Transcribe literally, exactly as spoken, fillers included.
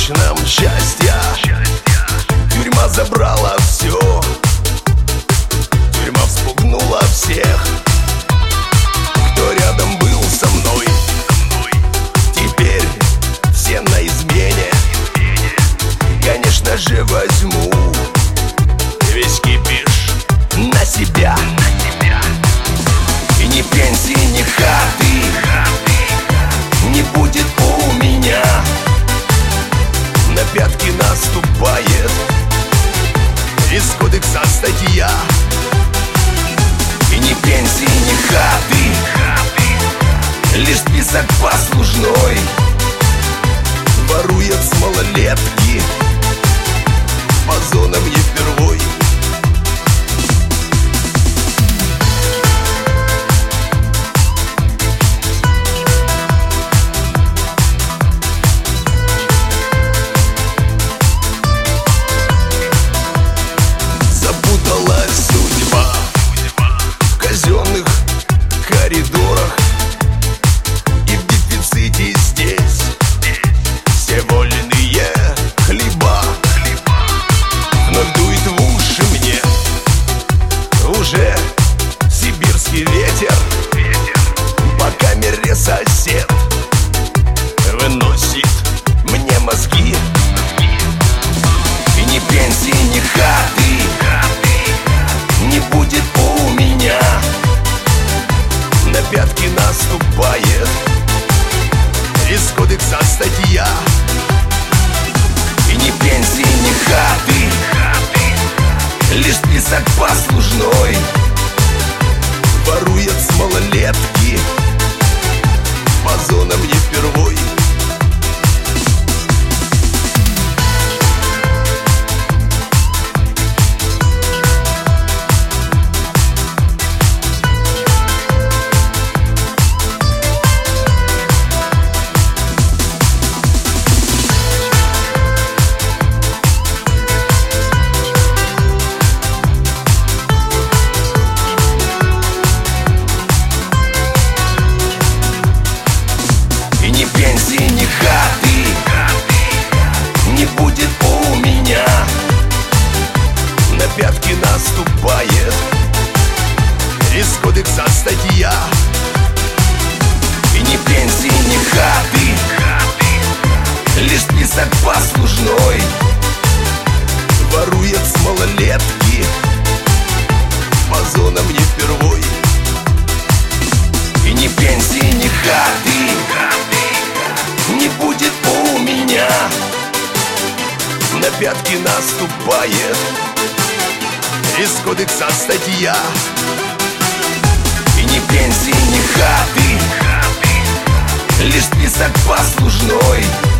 помочь нам счастья. Тюрьма забрала все, тюрьма вспугнула всех, кто рядом был со мной. Теперь все на измене. Конечно же возьму весь кипиш на себя. И ни пенсии, ни хаты не будет у меня. На пятки наступает из кодекса статья. И ни пенсии, ни хаты, лишь список послужной. Ворует с малолетки, по зонам не впервой. Запуталась судьба в казенных коридорах и в дефиците здесь все вольные хлеба. Вновь дует в уши мне уже сибирский ветер. По камере сосед выносит мне мозги. И ни пенсии, ни хаты не будет у меня. На пятки наступает из кодекса статья. И ни пенсии, ни хаты, лишь список послужной. Ворует с малолетки, по зонам не впервой. Ни пенсии, ни хаты не будет у меня. На пятки наступает из кодекса статья. И ни пенсии, ни хаты, лишь список послужной. Ворует с малолетки, по зонам не впервой. И ни пенсии, ни хаты не будет у меня. На пятки наступает из кодекса статья. И ни пенсии, ни хаты, лишь список послужной.